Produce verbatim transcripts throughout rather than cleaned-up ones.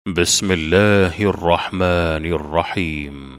بسم الله الرحمن الرحيم.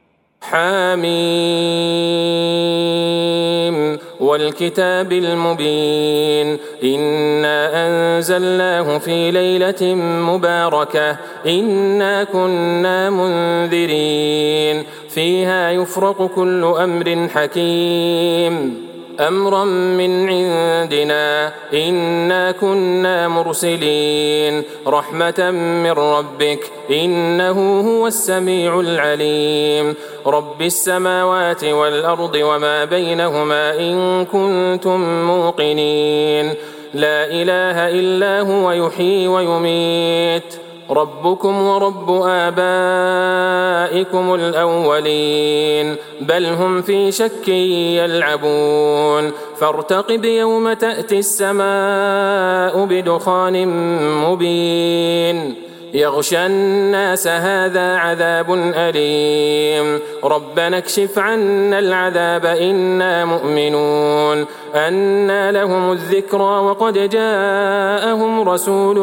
حميم والكتاب المبين إنا أنزلناه في ليلة مباركة إنا كنا منذرين فيها يفرق كل أمر حكيم أمرا من عندنا إنا كنا مرسلين رحمة من ربك إنه هو السميع العليم رب السماوات والأرض وما بينهما إن كنتم موقنين لا إله إلا هو يحيي ويميت ربكم ورب آبائكم الأولين بل هم في شك يلعبون فارتقب يوم تأتي السماء بدخان مبين يغشى الناس هذا عذاب أليم ربنا اكشف عنا العذاب إنا مؤمنون أنى لهم الذكرى وقد جاءهم رسول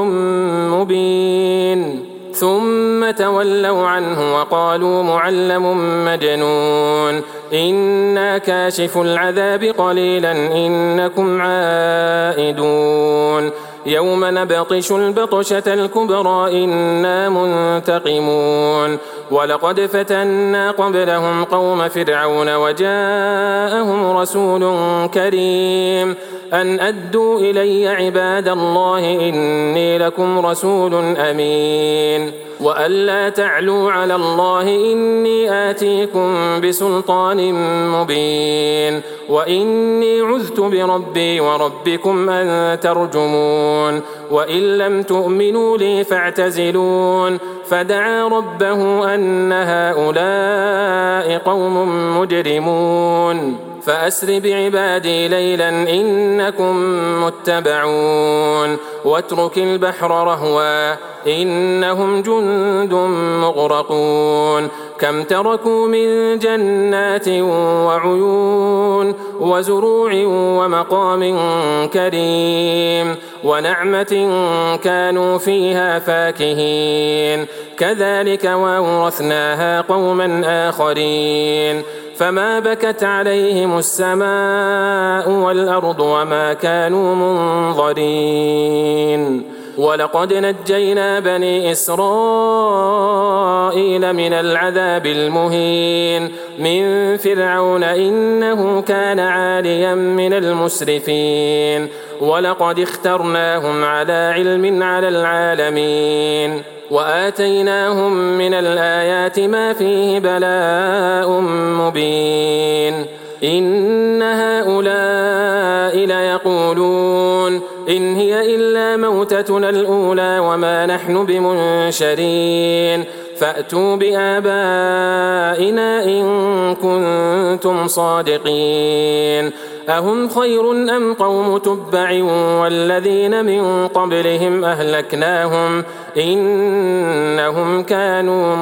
مبين ثم تولوا عنه وقالوا معلم مجنون إنا كاشف العذاب قليلا إنكم عائدون يوم نبطش البطشة الكبرى إنا منتقمون ولقد فتنا قبلهم قوم فرعون وجاءهم رسول كريم أن أدوا إلي عباد الله إني لكم رسول أمين وأن لا تعلوا على الله إني آتيكم بسلطان مبين وإني عذت بربي وربكم أن ترجمون وإن لم تؤمنوا لي فاعتزلون فدعا ربه أن هؤلاء قوم مجرمون فأسر بعبادي ليلا إنكم متبعون واترك البحر رهوا إنهم جند مغرقون كم تركوا من جنات وعيون وزروع ومقام كريم ونعمة كانوا فيها فاكهين كذلك وأورثناها قوما آخرين فما بكت عليهم السماء والأرض وما كانوا منظرين ولقد نجينا بني إسرائيل من العذاب المهين من فرعون إنه كان عاليا من المسرفين ولقد اخترناهم على علم على العالمين وآتيناهم من الآيات ما فيه بلاء مبين إن هؤلاء ليقولون إن هي إلا موتتنا الأولى وما نحن بمنشرين فأتوا بآبائنا إن كنتم صادقين أهم خير أم قوم تبع والذين من قبلهم أهلكناهم إنهم كانوا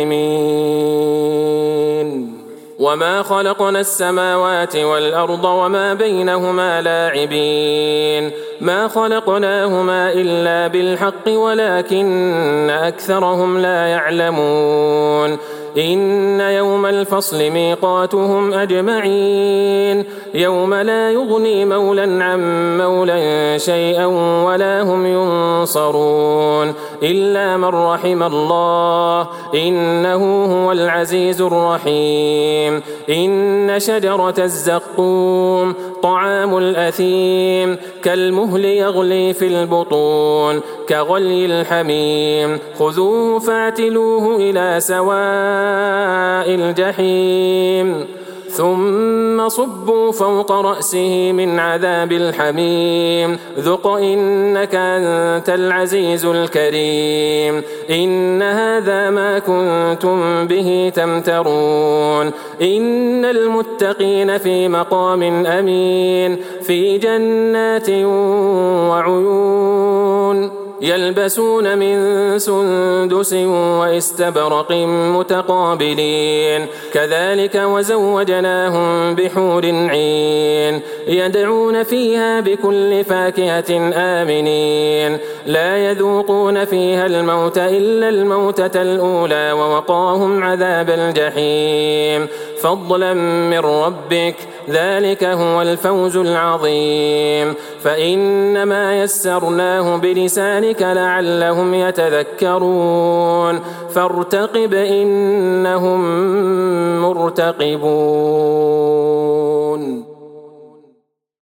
مجرمين وما خلقنا السماوات والأرض وما بينهما لاعبين ما خلقناهما إلا بالحق ولكن أكثرهم لا يعلمون إن يوم الفصل ميقاتهم أجمعين يوم لا يغني مولى عن مولى شيئا ولا هم ينصرون إلا من رحم الله إنه هو العزيز الرحيم إن شجرة الزقوم طعام الأثيم كالمهل يغلي في البطون كغلي الحميم خذوه فاعتلوه إلى سواء الجحيم ثم صبوا فوق رأسه من عذاب الحميم ذق إنك أنت العزيز الكريم إن هذا ما كنتم به تمترون إن المتقين في مقام أمين في جنات وعيون يلبسون من سندس واستبرق متقابلين كذلك وزوجناهم بحور عين يدعون فيها بكل فاكهة آمنين لا يذوقون فيها الموت إلا الموتة الأولى ووقاهم عذاب الجحيم فضلا من ربك ذلك هو الفوز العظيم فإنما يسرناه بلسانك لعلهم يتذكرون فارتقب إنهم مرتقبون.